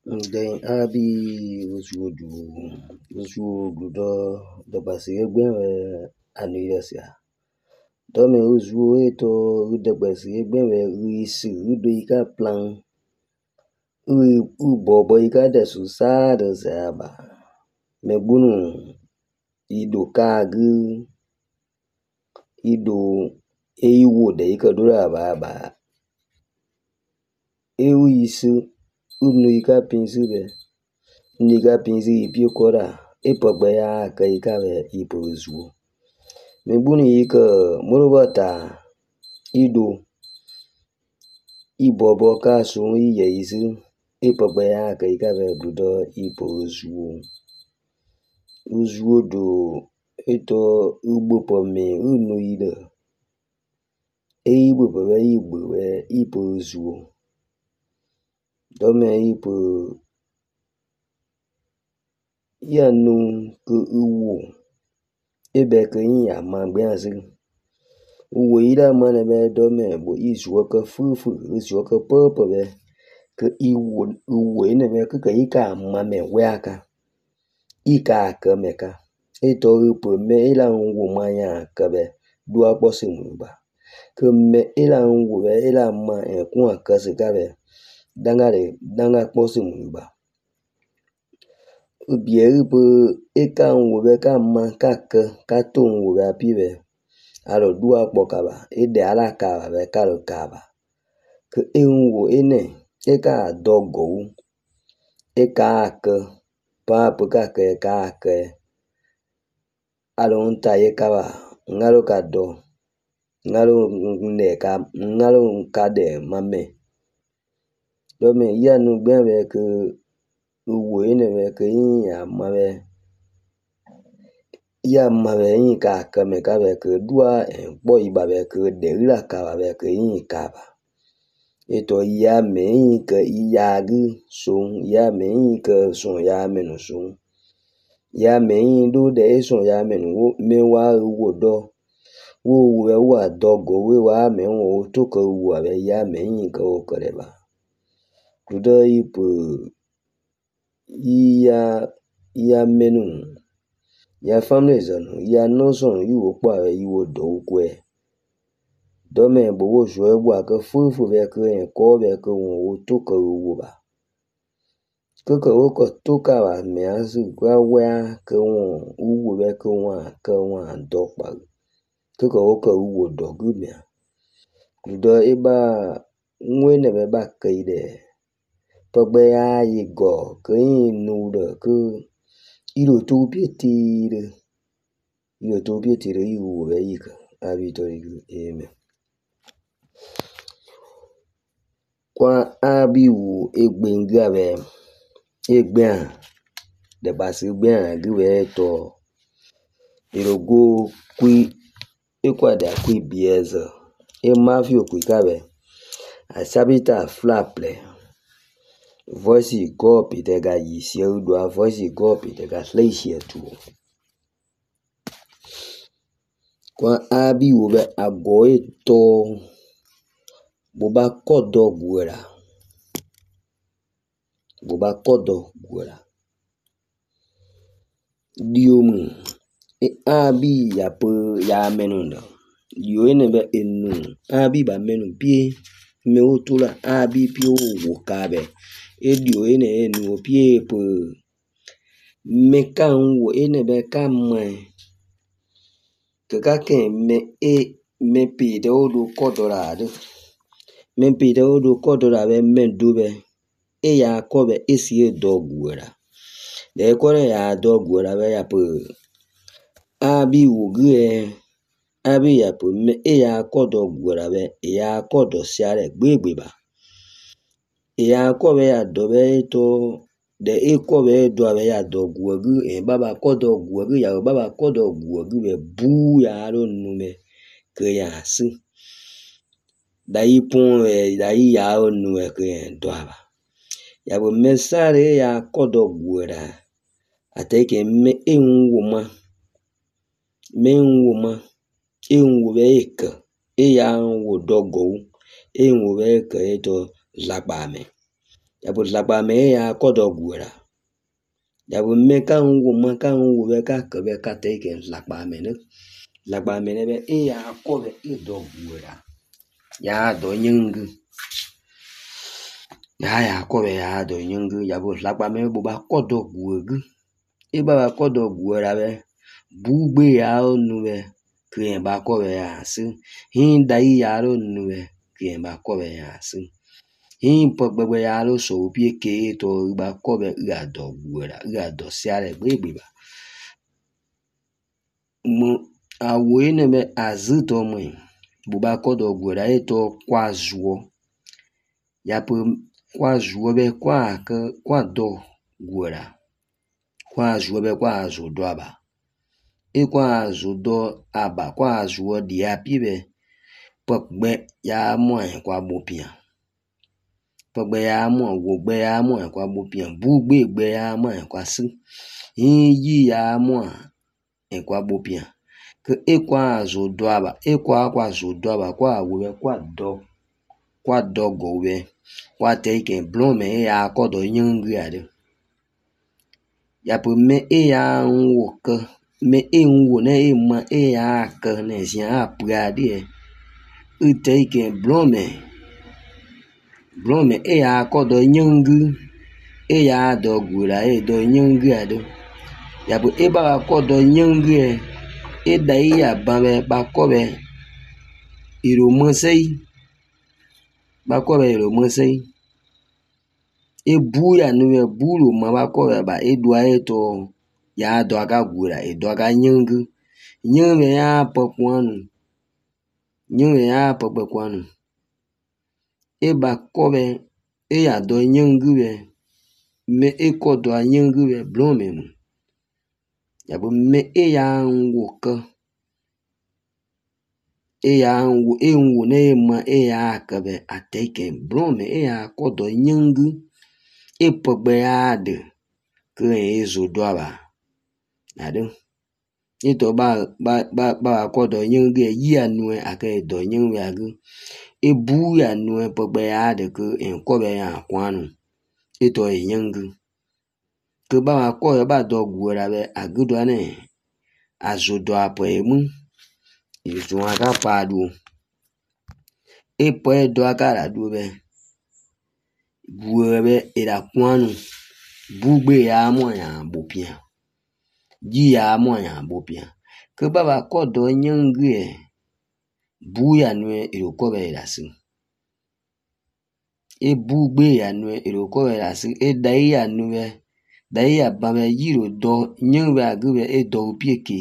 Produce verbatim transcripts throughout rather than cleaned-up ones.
Then abi usudu usudu do do basi egbe anirasia. Do me usu eto do basi egbe isi do ika plan u u bobo ika de susa de saba. Me bunu ido kagu ido ewo de ika dura baba. Ewu isi unu ika pinsi be nika pinsi ipi kora epogbe ya ka ika be ipo usu. Me bunu ika murubata ido ibobo ka sun iye isi epogbe ya ka ika be budo ipo usu. Usu do eto ugbo pome unu ide e igbo be igbo be ipo usu. Dome ipo yanu ku uwu ebe ke ya magbe azi uwu ida mane be dome bo isu ka fufu isu ka popo be ke iwu uwu ene be ke ika mame we aka ika aka meka eto ipo me ila uwu manya ka be du akposi muba ke me ila uwu be ila ma ekun akasi ka be dangare danga akposi muba ubie ipo eka uwu be ka ma ka ke ka to uwu be api be alo du akpokaba ede ala kaba be kalo kaba ke enwo ene eka dogo eka ake pa puka ke ka ke alo nta ye kaba ngalo ka do ngalo ne ka ngalo ka de mame do me yanu gbe be ke uwo ene be ke ya mabe ya mabe yin ka ke me ka be ke dua bo iba be ke de la ka be ke yin ka ba eto ya me yin ke ya gu sun ya me yin ke sun ya me no sun ya me yin do de sun ya me no me wa wo do wo we wa dogo we wa me wo to ko wo be ya me yin ke o kore ba do ipo ya ya menu ya family zonu ya no son yu opa yu odo ukwe do me bo wo so egbo aka fufu be ke en ko be ke wo to ko wo ba koko wo ko to ka ba me azu gwa wa ke wo uwu be ke wa ke wa do pa koko wo ko wo do gu me do iba nwe ne be ba ke ide pogbe ya yi go ke yin nu de ke iro to bi tire iro to bi tire yu be yika abi to yu eme kwa abi wu egbe nga be egbe a de basi gbe a gbe to irogo kwi ekwa de kwi bieza e mafio kwi ka be asabita flaple voice go pite ga yisi udo a voice go pite ga sleishi tu kwa abi wo be ago eto bo ba kodo gwera bo ba kodo gwera diomu e abi ya po ya menunda yo ene be enu abi ba menu pie me otula abi pie wo ka be e dio ene enu pie po me kan wo ene be ka ma ke ka ke me e me pi de odu kodora de me pi de odu kodora be me du be e ya ko be esi e dogwera de ko ya dogwera be ya po abi wo gre abi ya po me e ya ko dogwera be e ya ko do siare gbegbe ba e ya ko be ya do be to de e ko be do be ya dogwegu e baba ko dogwegu ya baba ko dogwegu be bu ya ro nu me ke ya si dai pon e dai ya ro nu e ke do aba ya bo mesare ya ko dogwera ate ke me enwo ma me enwo ma enwo be ke e ya wo dogo enwo be ke to lagba me ya bu lagba me ya kodo gwera ya bu me ka nwu ma ka nwu be ka ke be ka te ke lagba me ne lagba me ne be e ya ko be e do gwera ya do nyingu ya ya ko be ya do nyingu ya bu lagba me bu ba kodo gwegu e ba ba kodo gwera be bu gbe ya onu be ke ba ko be ya si hin dai ya ro nu be ke ba ko be ya si hin pogbe ya lo so bi ke to ba ko be ga do gwera ga do siare gbe gbe ba mo awo ene be azuto mo bu ba ko do gwera e to kwa zuo ya po kwa zuo be kwa ke kwa do gwera kwa zuo be kwa zo do aba e kwa zo do aba kwa zuo di api be pogbe ya mo en kwa bopia pogbe ya mo wo gbe ya mo en kwa bopia bu gbe gbe ya mo en kwa si yin yi ya mo en kwa bopia ke e kwa zo do aba e kwa kwa zo do aba kwa wo be kwa do kwa do go be kwa te ke blon me ya ko do yin ri ade ya po me e ya wo ke me e wo ne e ma e ya ke ne si a pra di e e te ke blon me blon me e ya ko do yin ri e ya do gwera e do yin ri ade ya po e ba ko do yin ri e e da ya ba be ba ko be iro mo sei ba ko be iro mo sei e bu ya nu e bu ro ma ba ko be ba e do e to ya do aka gwera e do aka yin ri yin me ya po kwanu yin me ya po po kwanu e ba ko be e ya do yin ri be me e ko do yin ri be blon me mu ya bo me e ya wo ke e ya wo e wo ne ma e ya ke be ateke blon me e ya ko do yin ri e pogbe ya de ke e zo do aba na do e to ba ba ba ba ko do yin ri yi anu e ake do yin ri agu e bu ya nu e pogbe ya de ke en ko be ya kwanu e to e yin ri ke ba ko ba do gwera be agudo ne azo do apo e mu e zo aka pa du e po e do aka ra du be gwera be e ra kwanu bu gbe ya mo ya bopia ji ya mo ya bopia ke ba ba ko do yin ri e bu ya nu e ro ko be ra si e bu gbe ya nu e ro ko be ra si e dai ya nu be dai ya ba be yi ro do yin ri agu be e do pie ke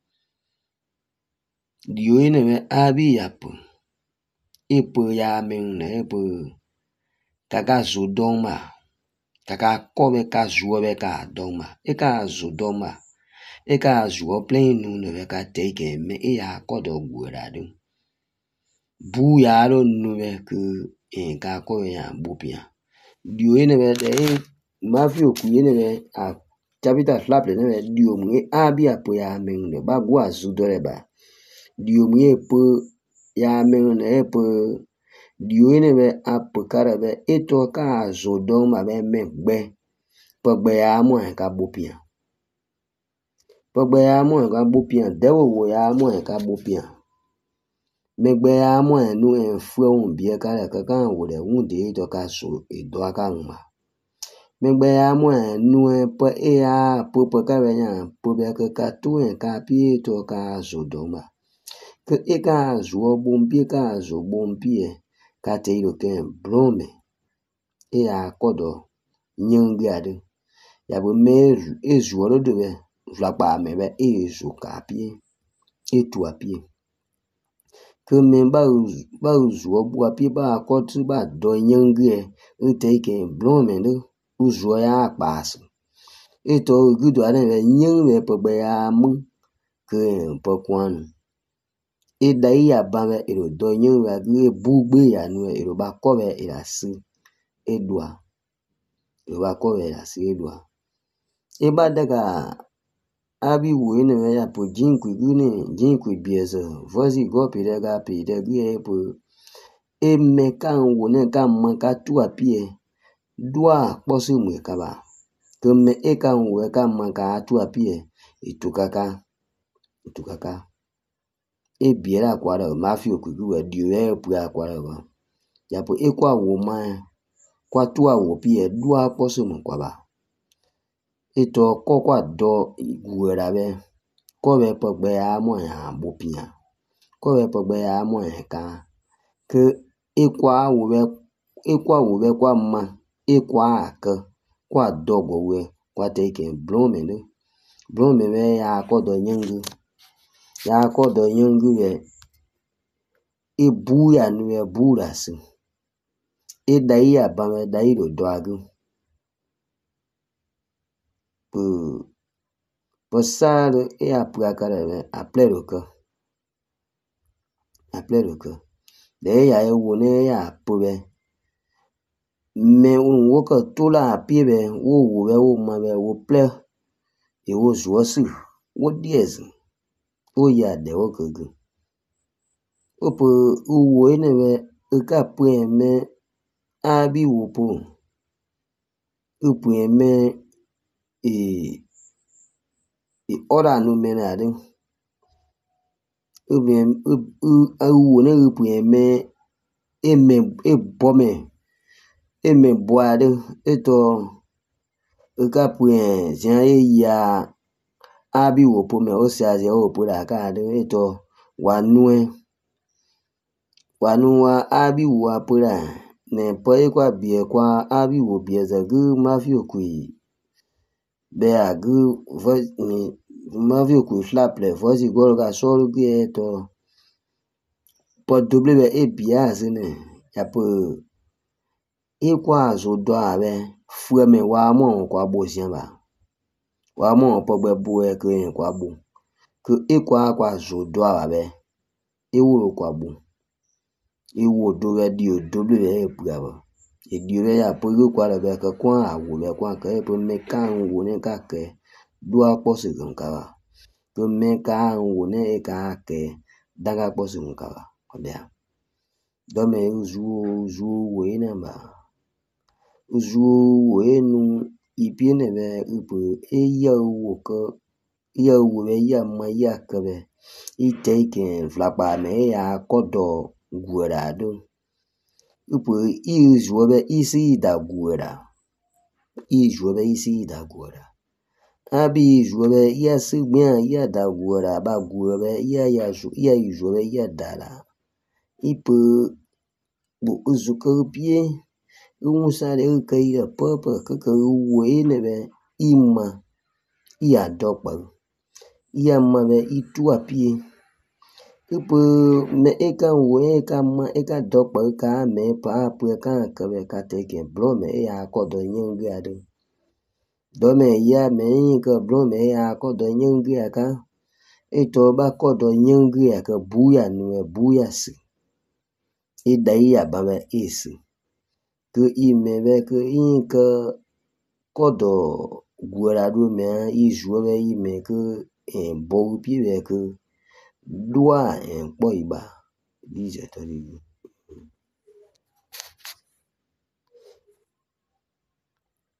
dio ene be abi ya po e po ya me ne e po kaka zo do ma kaka ko be ka zuo be ka do ma e ka zo do ma e ka zuo plain nu ne be ka te ke me e ya ko do gwera do bu ya ro nu be ke en ka ko ya bopia dio ene be de ma fi oku ene be a capital flap ne be dio mu e abi apo ya me ne ba gwa zu do re ba dio mu e po ya me ne e po dio ene be apo kara be e to ka zo do ma be me gbe pogbe ya mo en ka bopia pogbe ya mo en ka bopia de wo ya mo en ka bopia me gbe ya mo en nu en fu un bi e ka re ka kan wo de un de to ka so e do aka ma me gbe ya mo en nu e po e ya po po ka be ya po be ka ka tu en ka pi to ka zo do ma ke e ka zo bom pi ka zo bom pi e ka te ro ke blon me e ya ko do yin ri ade ya bo me e zo ro do be vla pa me be e zo ka pi e tu api ke me ba ba zo bu api ba ko tu ba do yin ri e te ke blon me do zo ya pa si e to gudo ade be yin me po be ya mu ke po kwanu e dai ya ba be e do yin ra ri bu gbe ya nu e ro ba ko be e ra si e dua e ba ko be ra si e dua e ba daga abi wo ene me ya po jin ku gu ne jin ku bi eso vozi go pi de ga pi de ri e po e me kan wo ne kan ma ka tu api e dua posi mwe kaba ke me eka nwe ka maka atu apie itukaka itukaka e biera kwara mafi okugu we diwe pu akwara ba yapo ekwa wo ma kwa tua wo pie dua posi mwe kwaba ito kokwa do gwera be ko be pogbe ya mo ya bopia ko be pogbe ya mo ka ke ekwa wo be ekwa wo be kwa ma ekwa aka kwa dogo we kwa take blome no blome be ya ko do nyengu ya ko do nyengu be e bu ya nu e bu ra si e dai ya ba me dai do do agu pu posar e apua kare be aplero ko aplero ko de ya e wo ne ya pu be me un wo ko tula apie be wo wo be wo ma be wo ple e wo zo su wo diez o ya de wo ko gu opo wo ne be e ka pu me abi wo pu upu me e e ora no me na de ubi u u ne upu me e me e bo me e me bo ade eto e ka pu jan e ya abi wo pu me o se aje o pu la ka de eto wa nu wa nu wa abi wo pu la ne po e kwa bie kwa abi wo bie za gu ma fi okui be a gu vo ni ma fi okui flaple vo si go ga so lu ge to po double be e bia se ne ya po e kwa zo do abe fu me wa mo kwa bo sian ba wa mo po gbe bu e ke kwa bu ke e kwa kwa zo do abe e wo kwa bu e wo do be di o double be e pu aba e di be ya po yo kwa be ke kwa awo be kwa ke po me kan wo ne ka ke do a po se kan ka ba to me kan wo ne e ka ke daga po se kan ka ba obia do me uzu uzu wo ina ba uzu wo enu ipie ne be upu e ya wo ko ya wo be ya ma ya ke be I take flapa me ya kodo gwera do upu izu be isi da gwera izu be isi da gwera abi izu be ya si gbe ya da gwera ba gwera ya ya zu ya izu be ya dala ipu bu uzu ko pie un sa de ke ya papa ke ke wo ne be ima ya dokpa ya ma be itu apie ipu me eka wo eka ma eka dokpa ka me pa pu ka ka be ka take blo me ya ko do nyengu ade do me ya me ka blo me ya ko do nyengu aka eto ba ko do nyengu aka bu ya nu bu ya si e dai ya ba me isi ke i me be ke i ka ko do gwera do me i ju be i me ke en bo pi be ke dua en po iba dije to ni